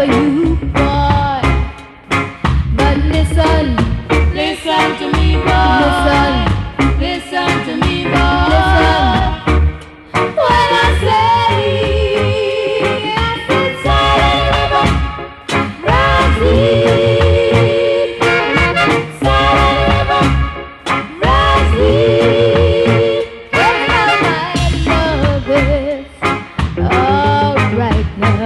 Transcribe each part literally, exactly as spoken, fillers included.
love you, boy. But listen, listen to me, boy. Listen, listen to me, boy. Listen. When I say yes, it's silent river, runs deep. Silent river, runs deep. That's how my love is. All right now.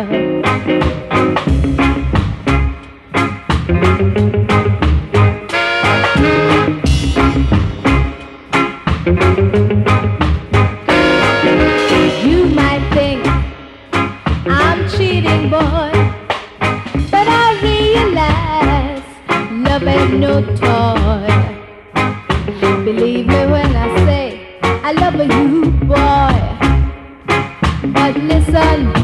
You might think I'm cheating, boy, but I realize love ain't no toy. Believe me when I say I love you, boy. But listen,